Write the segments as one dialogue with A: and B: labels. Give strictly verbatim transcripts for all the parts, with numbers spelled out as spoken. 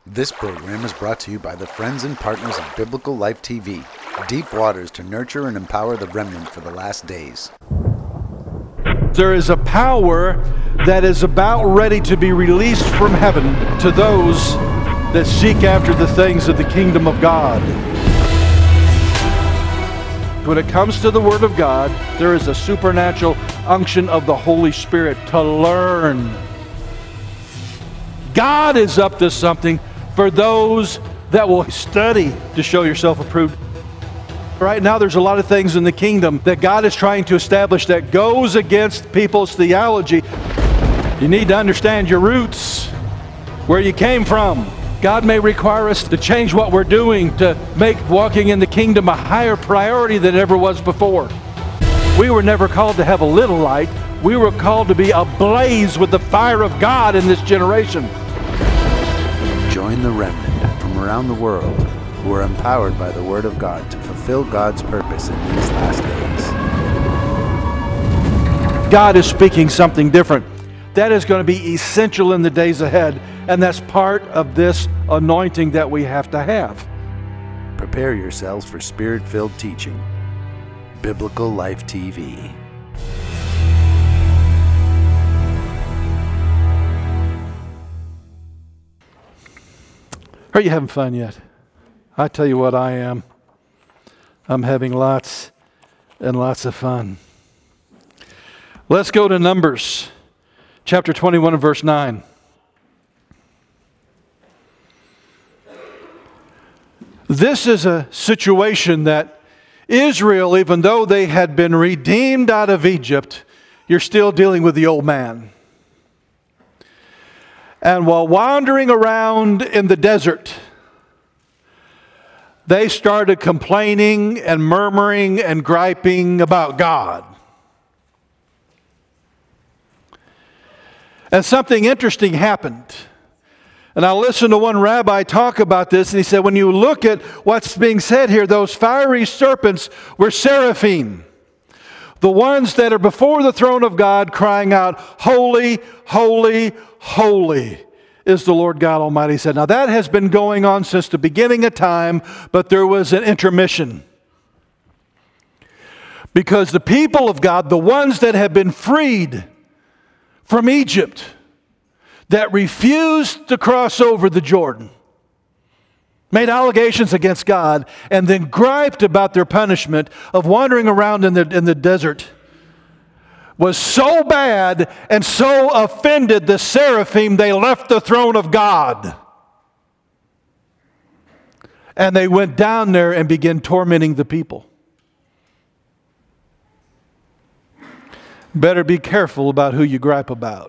A: This program is brought to you by the friends and partners of Biblical Life T V. Deep waters to nurture and empower the remnant for the last days.
B: There is a power that is about ready to be released from heaven to those that seek after the things of the kingdom of God. When it comes to the Word of God, there is a supernatural unction of the Holy Spirit to learn. God is up to something for those that will study to show yourself approved. Right now there's a lot of things in the kingdom that God is trying to establish that goes against people's theology. You need to understand your roots, where you came from. God may require us to change what we're doing to make walking in the kingdom a higher priority than it ever was before. We were never called to have a little light. We were called to be ablaze with the fire of God in this generation.
A: Join the remnant from around the world who are empowered by the Word of God to fulfill God's purpose in these last days.
B: God is speaking something different. That is going to be essential in the days ahead, and that's part of this anointing that we have to have.
A: Prepare yourselves for Spirit-filled teaching. Biblical Life T V.
B: Are you having fun yet? I tell you what I am. I'm having lots and lots of fun. Let's go to Numbers, chapter twenty-one and verse nine. This is a situation that Israel, even though they had been redeemed out of Egypt, you're still dealing with the old man. And while wandering around in the desert, they started complaining and murmuring and griping about God. And something interesting happened. And I listened to one rabbi talk about this, and he said, when you look at what's being said here, those fiery serpents were seraphim. The ones that are before the throne of God crying out, holy, holy, holy is the Lord God Almighty. He said, now that has been going on since the beginning of time, but there was an intermission. Because the people of God, the ones that have been freed from Egypt, that refused to cross over the Jordan, made allegations against God, and then griped about their punishment of wandering around in the, in the desert, was so bad and so offended the seraphim, they left the throne of God. And they went down there and began tormenting the people. Better be careful about who you gripe about.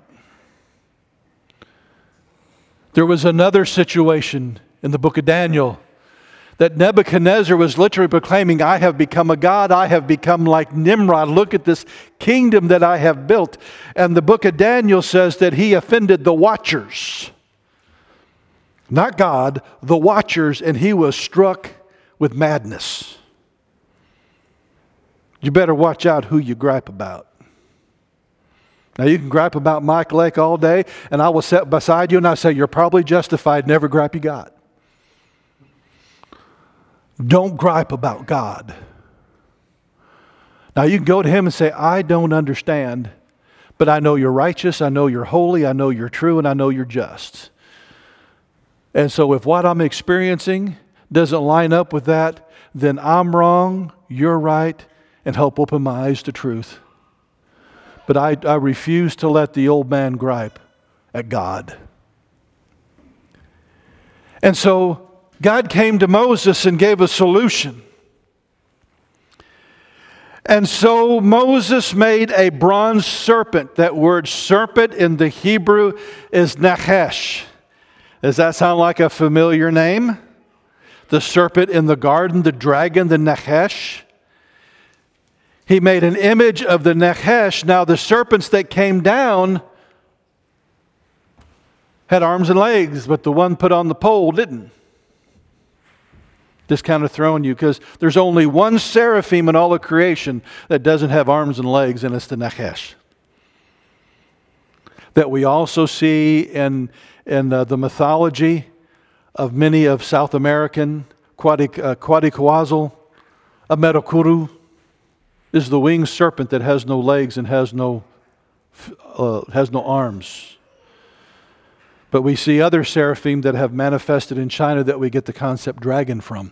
B: There was another situation in the book of Daniel that Nebuchadnezzar was literally proclaiming, I have become a god, I have become like Nimrod. Look at this kingdom that I have built. And the book of Daniel says that he offended the watchers. Not God, the watchers, and he was struck with madness. You better watch out who you gripe about. Now you can gripe about Mike Lake all day, and I will sit beside you and I say, you're probably justified, never gripe you God. Don't gripe about God. Now you can go to him and say, I don't understand, but I know you're righteous, I know you're holy, I know you're true, and I know you're just. And so if what I'm experiencing doesn't line up with that, then I'm wrong, you're right, and help open my eyes to truth. But I, I refuse to let the old man gripe at God. And so God came to Moses and gave a solution. And so Moses made a bronze serpent. That word serpent in the Hebrew is nachash. Does that sound like a familiar name? The serpent in the garden, the dragon, the nachash. He made an image of the nachash. Now the serpents that came down had arms and legs, but the one put on the pole didn't. Just kind of throwing you, because there's only one seraphim in all of creation that doesn't have arms and legs, and it's the nachash. That we also see in, in uh, the mythology of many of South American, Quadic, uh, Quadicoazal, a Merokuru, is the winged serpent that has no legs and has no, uh, has no arms. But we see other seraphim that have manifested in China that we get the concept dragon from.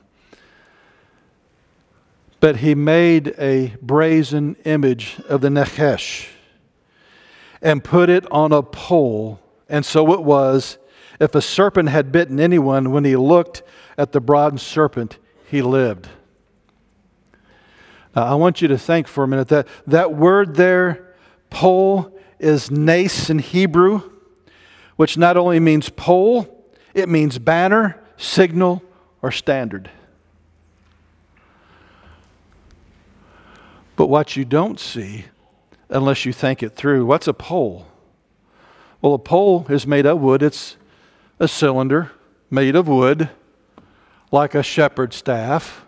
B: But he made a brazen image of the Nachesh and put it on a pole. And so it was, if a serpent had bitten anyone, when he looked at the bronze serpent, he lived. Now, I want you to think for a minute that that word there, pole, is nes in Hebrew, which not only means pole, it means banner, signal, or standard. But what you don't see, unless you think it through, what's a pole? Well, a pole is made of wood. It's a cylinder made of wood, like a shepherd's staff.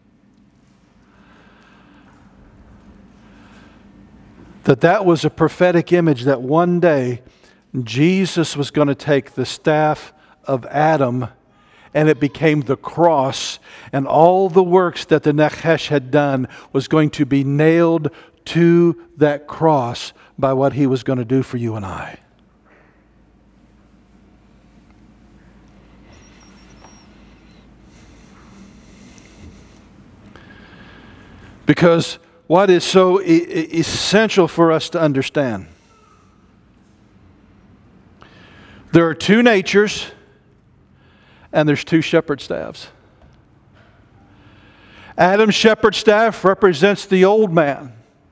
B: That that was a prophetic image that one day Jesus was going to take the staff of Adam, and it became the cross, and all the works that the Nachesh had done was going to be nailed to that cross by what he was going to do for you and I. Because what is so e- essential for us to understand? There are two natures, and there's two shepherd staffs. Adam's shepherd staff represents the old man,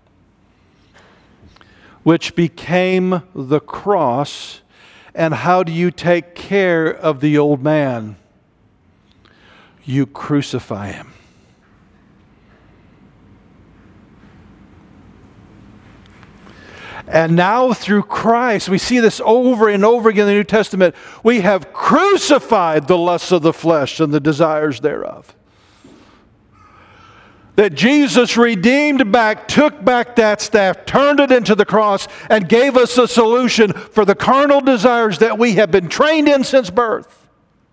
B: which became the cross. And how do you take care of the old man? You crucify him. And now through Christ, we see this over and over again in the New Testament, we have crucified the lusts of the flesh and the desires thereof. That Jesus redeemed back, took back that staff, turned it into the cross, and gave us a solution for the carnal desires that we have been trained in since birth.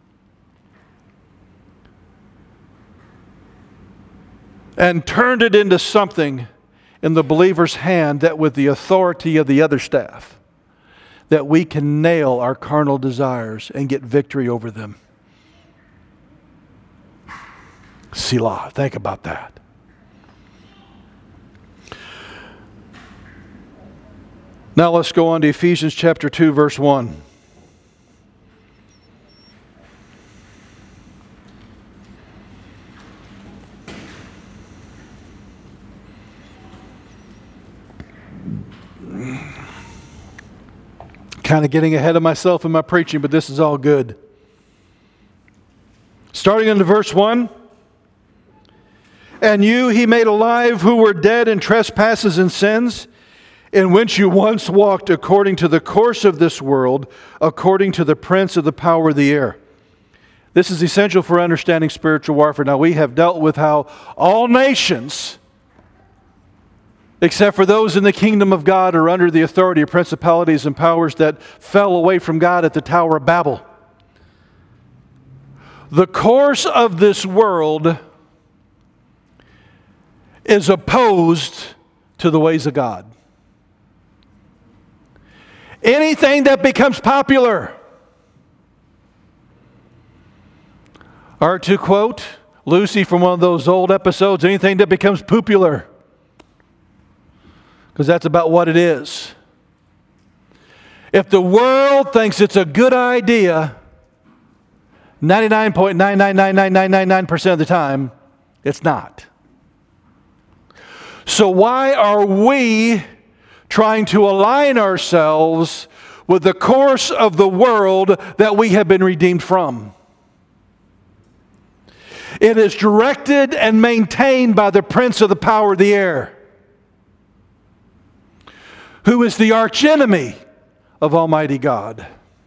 B: And turned it into something in the believer's hand that with the authority of the other staff, that we can nail our carnal desires and get victory over them. Selah, think about that. Now let's go on to Ephesians chapter two, verse one. Kind of getting ahead of myself in my preaching, but this is all good. Starting into verse one. And you he made alive who were dead in trespasses and sins, in which you once walked according to the course of this world, according to the prince of the power of the air. This is essential for understanding spiritual warfare. Now, we have dealt with how all nations, except for those in the kingdom of God, are under the authority of principalities and powers that fell away from God at the Tower of Babel. The course of this world is opposed to the ways of God. Anything that becomes popular, or to quote Lucy from one of those old episodes, anything that becomes popular, because that's about what it is. If the world thinks it's a good idea, ninety-nine point nine nine nine nine nine nine nine percent of the time, it's not. So why are we trying to align ourselves with the course of the world that we have been redeemed from? It is directed and maintained by the prince of the power of the air, who is the archenemy of Almighty God.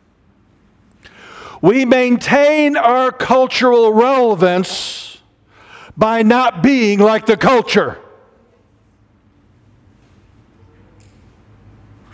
B: We maintain our cultural relevance by not being like the culture.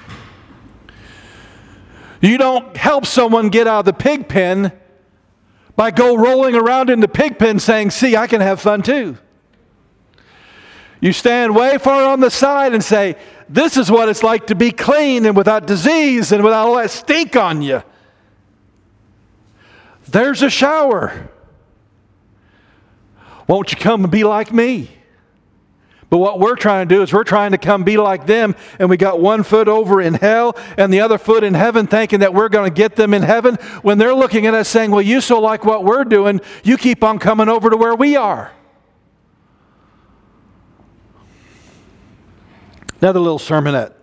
B: You don't help someone get out of the pig pen by go rolling around in the pig pen saying, see, I can have fun too. You stand way far on the side and say, this is what it's like to be clean and without disease and without all that stink on you. There's a shower. Won't you come and be like me? But what we're trying to do is we're trying to come be like them, and we got one foot over in hell and the other foot in heaven, thinking that we're going to get them in heaven, when they're looking at us saying, well, you so like what we're doing, you keep on coming over to where we are. Another little sermonette.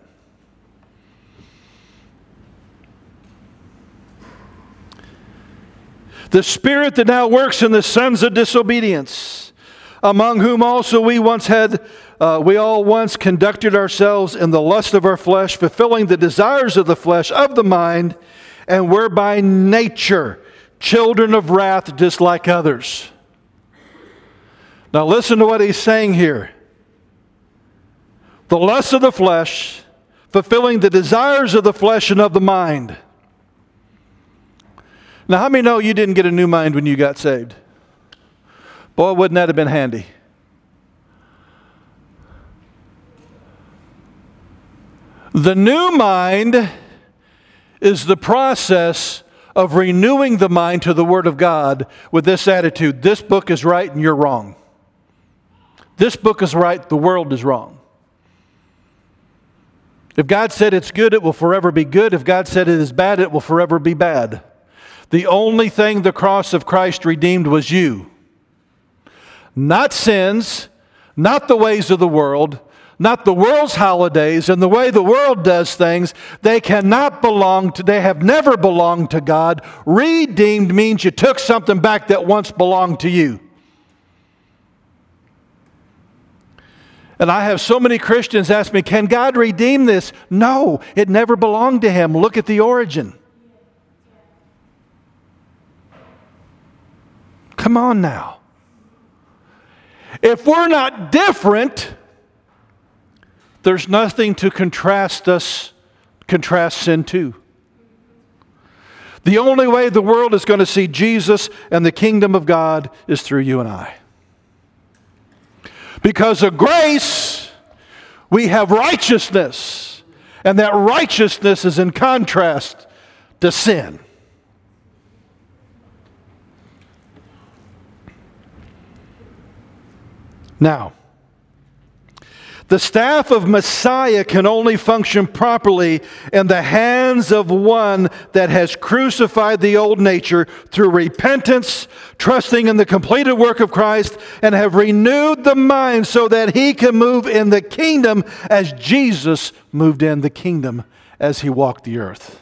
B: The Spirit that now works in the sons of disobedience, among whom also we once had, uh, we all once conducted ourselves in the lust of our flesh, fulfilling the desires of the flesh, of the mind, and were by nature children of wrath, just like others. Now listen to what he's saying here. The lust of the flesh, fulfilling the desires of the flesh and of the mind. Now, how many know you didn't get a new mind when you got saved? Boy, wouldn't that have been handy? The new mind is the process of renewing the mind to the Word of God with this attitude: this book is right and you're wrong. This book is right, the world is wrong. If God said it's good, it will forever be good. If God said it is bad, it will forever be bad. The only thing the cross of Christ redeemed was you. Not sins, not the ways of the world, not the world's holidays and the way the world does things. They cannot belong to, they have never belonged to God. Redeemed means you took something back that once belonged to you. And I have so many Christians ask me, can God redeem this? No, it never belonged to Him. Look at the origin. Come on now. If we're not different, there's nothing to contrast us, contrast sin to. The only way the world is going to see Jesus and the kingdom of God is through you and I. Because of grace, we have righteousness, and that righteousness is in contrast to sin. Now, the staff of Messiah can only function properly in the hands of one that has crucified the old nature through repentance, trusting in the completed work of Christ, and have renewed the mind so that he can move in the kingdom as Jesus moved in the kingdom as he walked the earth.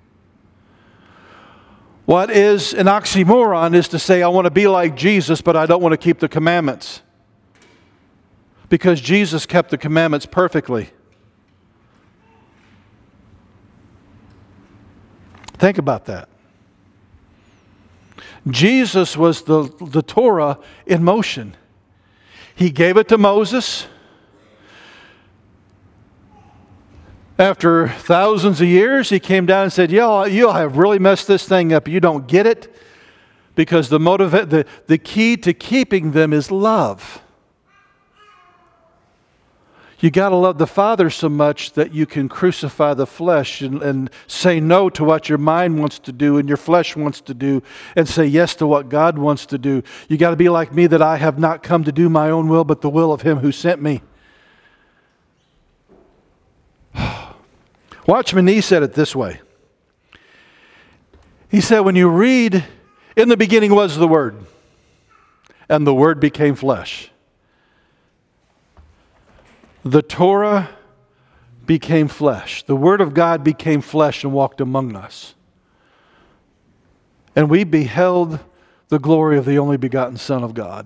B: What is an oxymoron is to say, I want to be like Jesus, but I don't want to keep the commandments. Because Jesus kept the commandments perfectly. Think about that. Jesus was the, the Torah in motion. He gave it to Moses. After thousands of years, he came down and said, y'all, you have really messed this thing up. You don't get it. Because the, motiva- the, the key to keeping them is love. You got to love the Father so much that you can crucify the flesh and, and say no to what your mind wants to do and your flesh wants to do, and say yes to what God wants to do. You got to be like me, that I have not come to do my own will, but the will of Him who sent me. Watchman Nee said it this way. He said, when you read, in the beginning was the Word, and the Word became flesh. The Torah became flesh. The Word of God became flesh and walked among us. And we beheld the glory of the only begotten Son of God.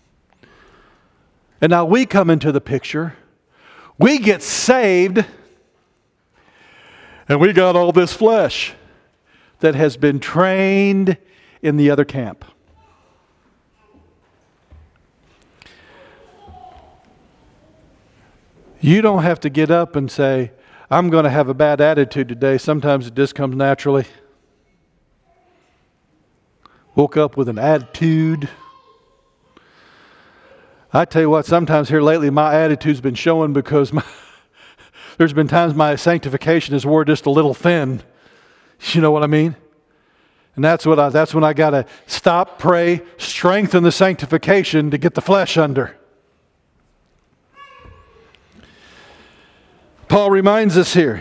B: And now we come into the picture. We get saved. And we got all this flesh that has been trained in the other camp. You don't have to get up and say, I'm going to have a bad attitude today. Sometimes it just comes naturally. Woke up with an attitude. I tell you what, sometimes here lately my attitude's been showing because my, there's been times my sanctification has wore just a little thin. You know what I mean? And that's what I, that's when I got to stop, pray, strengthen the sanctification to get the flesh under. Paul reminds us here,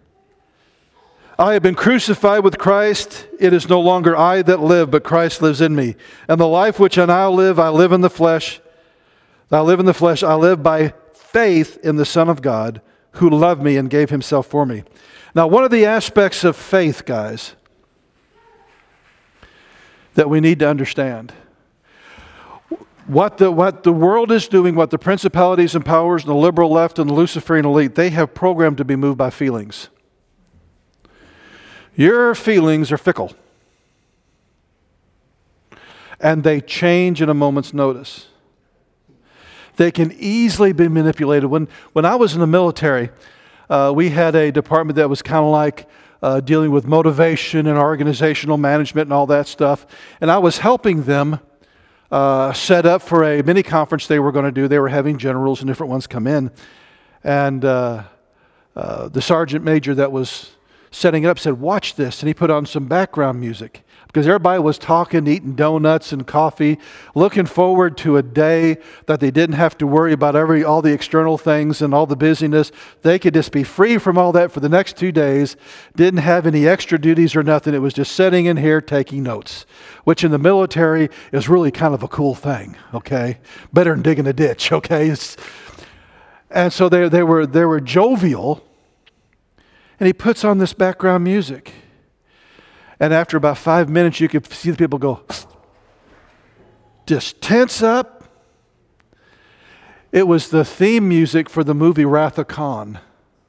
B: I have been crucified with Christ. It is no longer I that live, but Christ lives in me. And the life which I now live, I live in the flesh. I live in the flesh. I live by faith in the Son of God, who loved me and gave himself for me. Now, one of the aspects of faith, guys, that we need to understand, what the, what the world is doing, what the principalities and powers and the liberal left and the Luciferian elite, they have programmed to be moved by feelings. Your feelings are fickle. And they change in a moment's notice. They can easily be manipulated. When, when I was in the military, uh, we had a department that was kind of like uh, dealing with motivation and organizational management and all that stuff. And I was helping them uh, set up for a mini conference they were going to do. They were having generals and different ones come in. And uh, uh, the sergeant major that was setting it up said, watch this. And he put on some background music because everybody was talking, eating donuts and coffee, looking forward to a day that they didn't have to worry about every all the external things and all the busyness. They could just be free from all that for the next two days, didn't have any extra duties or nothing. It was just sitting in here taking notes, which in the military is really kind of a cool thing, okay? Better than digging a ditch, okay? It's, and so they, they were they were jovial. And he puts on this background music. And after about five minutes, you could see the people go, just tense up. It was the theme music for the movie Wrath of Khan.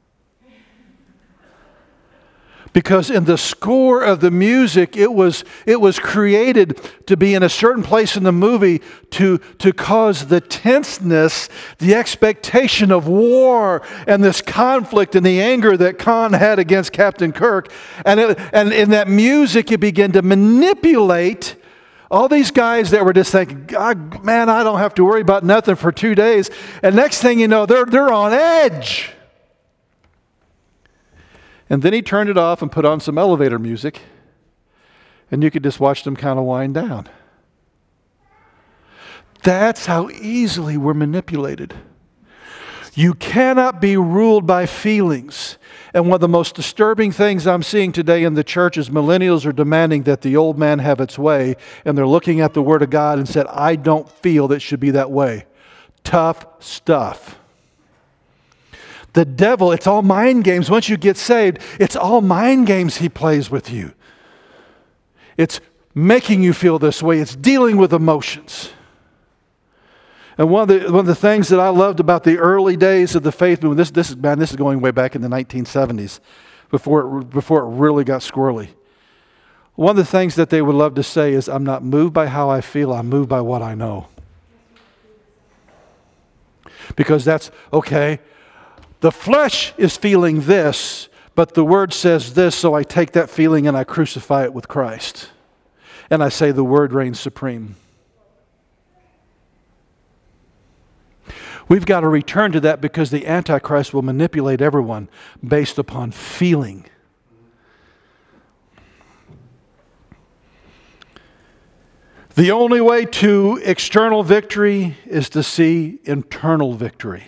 B: Because in the score of the music, it was it was created to be in a certain place in the movie to, to cause the tenseness, the expectation of war, and this conflict and the anger that Khan had against Captain Kirk. And, it, and in that music, it began to manipulate all these guys that were just thinking, God, man, I don't have to worry about nothing for two days. And next thing you know, they're they're on edge. And then he turned it off and put on some elevator music, and you could just watch them kind of wind down. That's how easily we're manipulated. You cannot be ruled by feelings. And one of the most disturbing things I'm seeing today in the church is millennials are demanding that the old man have its way, and they're looking at the Word of God and said, I don't feel that it should be that way. Tough stuff. The devil, it's all mind games. Once you get saved, it's all mind games he plays with you. It's making you feel this way. It's dealing with emotions. And one of the one of the things that I loved about the early days of the faith movement, this this is man, this is going way back in the nineteen seventies, before it, before it really got squirrely. One of the things that they would love to say is, I'm not moved by how I feel, I'm moved by what I know. Because that's, okay, the flesh is feeling this, but the Word says this, so I take that feeling and I crucify it with Christ. And I say the Word reigns supreme. We've got to return to that because the Antichrist will manipulate everyone based upon feeling. The only way to external victory is to see internal victory.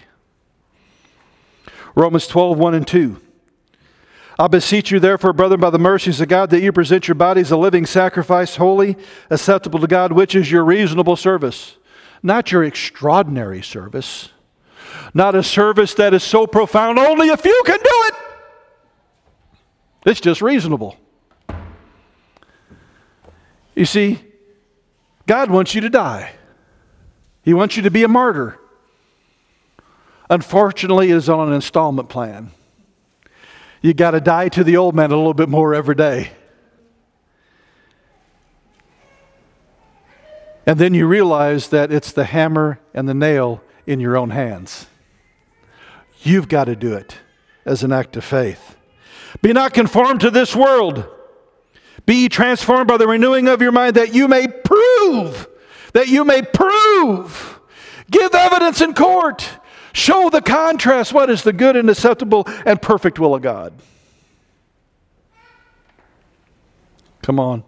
B: Romans twelve, one and two. I beseech you therefore, brethren, by the mercies of God, that you present your bodies a living sacrifice, holy, acceptable to God, which is your reasonable service. Not your extraordinary service. Not a service that is so profound, only a few can do it. It's just reasonable. You see, God wants you to die. He wants you to be a martyr. Unfortunately, it is on an installment plan. You got to die to the old man a little bit more every day. And then you realize that it's the hammer and the nail in your own hands. You've got to do it as an act of faith. Be not conformed to this world. Be ye transformed by the renewing of your mind, that you may prove, that you may prove, give evidence in court, show the contrast, what is the good and acceptable and perfect will of God. Come on.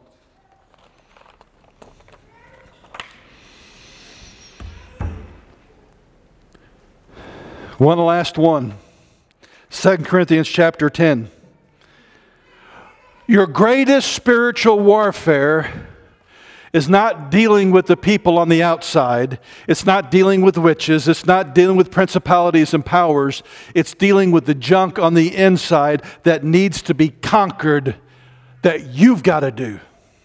B: One last one. Second Corinthians chapter ten. Your greatest spiritual warfare is not dealing with the people on the outside. It's not dealing with witches. It's not dealing with principalities and powers. It's dealing with the junk on the inside that needs to be conquered, that you've got to do.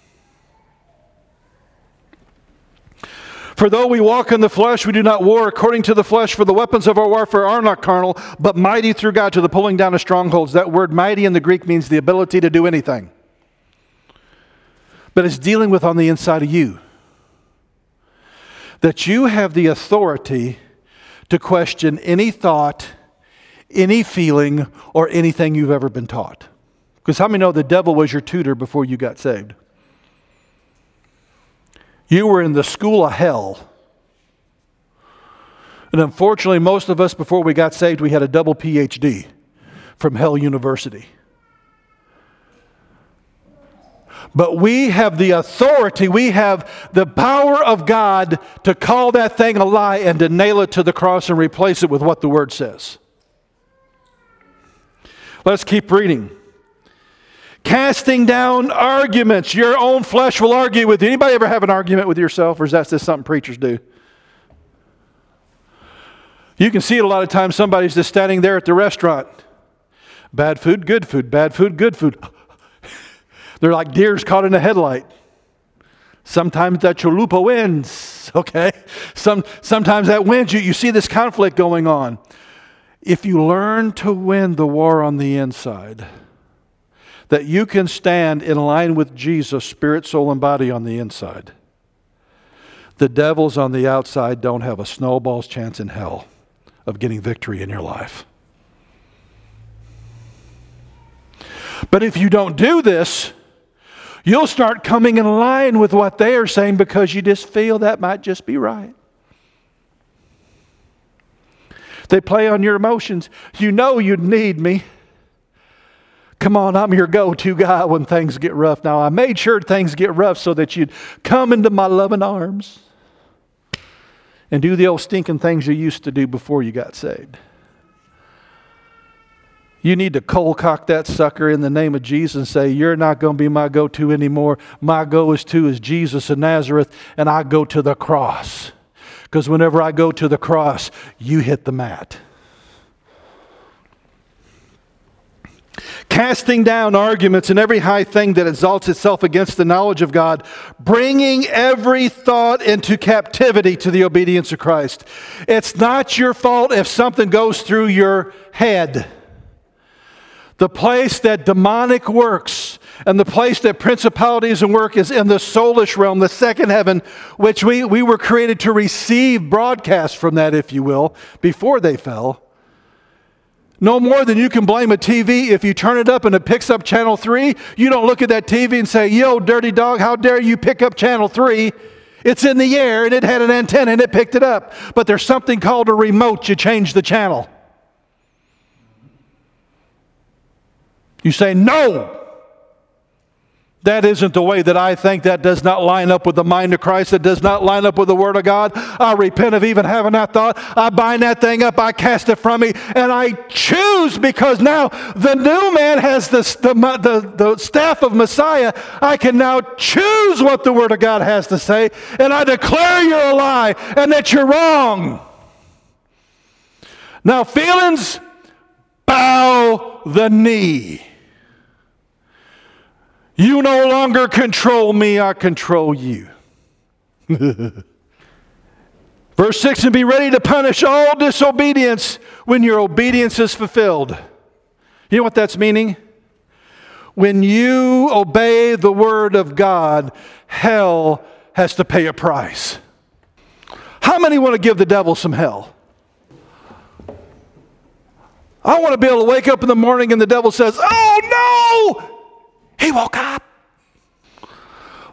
B: For though we walk in the flesh, we do not war according to the flesh, for the weapons of our warfare are not carnal, but mighty through God to the pulling down of strongholds. That word mighty in the Greek means the ability to do anything. But it's dealing with on the inside of you. That you have the authority to question any thought, any feeling, or anything you've ever been taught. Because how many know the devil was your tutor before you got saved? You were in the school of hell. And unfortunately, most of us, before we got saved, we had a double P H D from Hell University. But we have the authority, we have the power of God to call that thing a lie and to nail it to the cross and replace it with what the Word says. Let's keep reading. Casting down arguments. Your own flesh will argue with you. Anybody ever have an argument with yourself, or is that just something preachers do? You can see it a lot of times. Somebody's just standing there at the restaurant. Bad food, good food. Bad food, good food. They're like deers caught in a headlight. Sometimes that chalupa wins, okay? Some, sometimes that wins. You, you see this conflict going on. If you learn to win the war on the inside, that you can stand in line with Jesus, spirit, soul, and body on the inside, the devils on the outside don't have a snowball's chance in hell of getting victory in your life. But if you don't do this, you'll start coming in line with what they are saying because you just feel that might just be right. They play on your emotions. You know you need me. Come on, I'm your go-to guy when things get rough. Now, I made sure things get rough so that you'd come into my loving arms and do the old stinking things you used to do before you got saved. You need to cold cock that sucker in the name of Jesus and say, you're not going to be my go-to anymore. My go-to is Jesus of Nazareth, and I go to the cross. Because whenever I go to the cross, you hit the mat. Casting down arguments and every high thing that exalts itself against the knowledge of God, bringing every thought into captivity to the obedience of Christ. It's not your fault if something goes through your head. The place that demonic works and the place that principalities and work is in the soulish realm, the second heaven, which we, we were created to receive broadcast from that, if you will, before they fell. No more than you can blame a T V if you turn it up and it picks up channel three. You don't look at that T V and say, yo, dirty dog, how dare you pick up channel three? It's in the air and it had an antenna and it picked it up. But there's something called a remote. You change the channel. You say, no. That isn't the way that I think. That does not line up with the mind of Christ. That does not line up with the Word of God. I repent of even having that thought. I bind that thing up. I cast it from me. And I choose, because now the new man has the, the, the, the staff of Messiah. I can now choose what the Word of God has to say. And I declare you're a lie and that you're wrong. Now feelings, bow the knee. You no longer control me, I control you. Verse six, and be ready to punish all disobedience when your obedience is fulfilled. You know what that's meaning? When you obey the word of God, hell has to pay a price. How many want to give the devil some hell? I want to be able to wake up in the morning and the devil says, oh no! He woke up.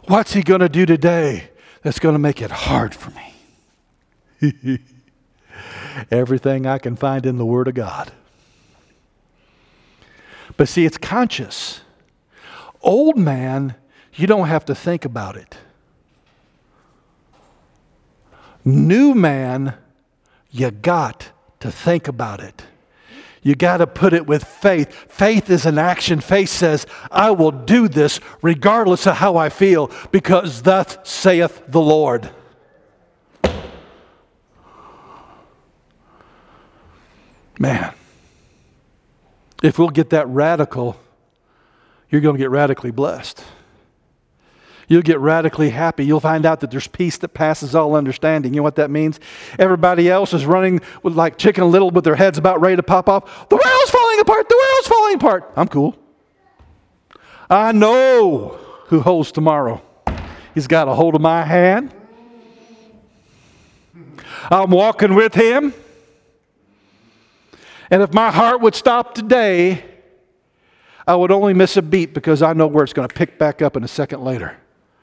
B: What's he going to do today that's going to make it hard for me? Everything I can find in the Word of God. But see, it's conscious. Old man, you don't have to think about it. New man, you got to think about it. You got to put it with faith. Faith is an action. Faith says, I will do this regardless of how I feel, because thus saith the Lord. Man, if we'll get that radical, you're going to get radically blessed. You'll get radically happy. You'll find out that there's peace that passes all understanding. You know what that means? Everybody else is running with like Chicken Little with their heads about ready to pop off. The world's falling apart. The world's falling apart. I'm cool. I know who holds tomorrow. He's got a hold of my hand. I'm walking with him. And if my heart would stop today, I would only miss a beat, because I know where it's going to pick back up in a second later.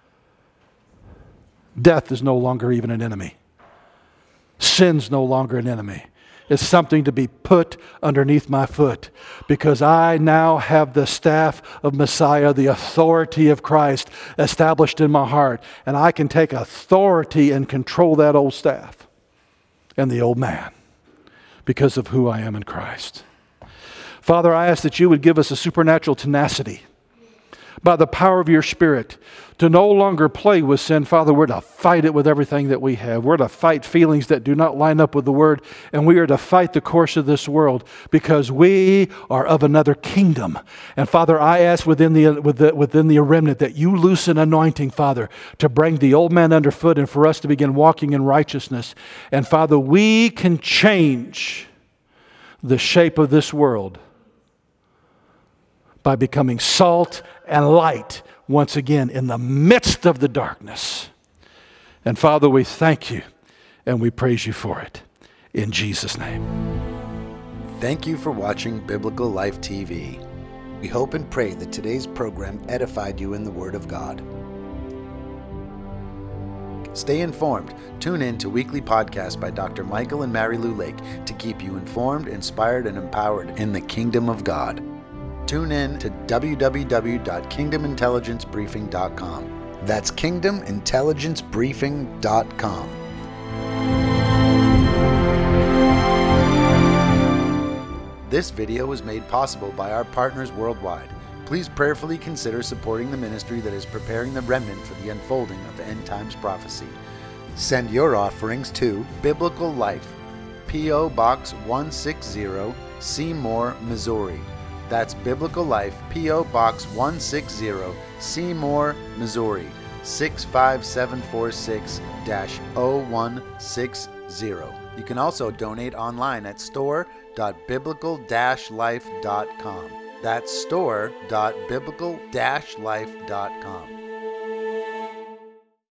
B: Death is no longer even an enemy. Sin's no longer an enemy. It's something to be put underneath my foot, because I now have the staff of Messiah, the authority of Christ established in my heart. And I can take authority and control that old staff and the old man because of who I am in Christ. Father, I ask that you would give us a supernatural tenacity by the power of your Spirit to no longer play with sin. Father, we're to fight it with everything that we have. We're to fight feelings that do not line up with the Word, and we are to fight the course of this world, because we are of another kingdom. And Father, I ask within the, within the remnant that you loosen anointing, Father, to bring the old man underfoot and for us to begin walking in righteousness. And Father, we can change the shape of this world by becoming salt and light once again in the midst of the darkness. And Father, we thank you and we praise you for it. In Jesus' name.
A: Thank you for watching Biblical Life T V. We hope and pray that today's program edified you in the Word of God. Stay informed. Tune in to weekly podcasts by Doctor Michael and Mary Lou Lake to keep you informed, inspired, and empowered in the kingdom of God. Tune in to w w w dot kingdom intelligence briefing dot com. That's kingdom intelligence briefing dot com. This video was made possible by our partners worldwide. Please prayerfully consider supporting the ministry that is preparing the remnant for the unfolding of end times prophecy. Send your offerings to Biblical Life, P O Box one sixty, Seymour, Missouri. That's Biblical Life, P O Box one sixty, Seymour, Missouri, six five seven four six dash zero one six zero. You can also donate online at store dot biblical dash life dot com. That's store dot biblical dash life dot com.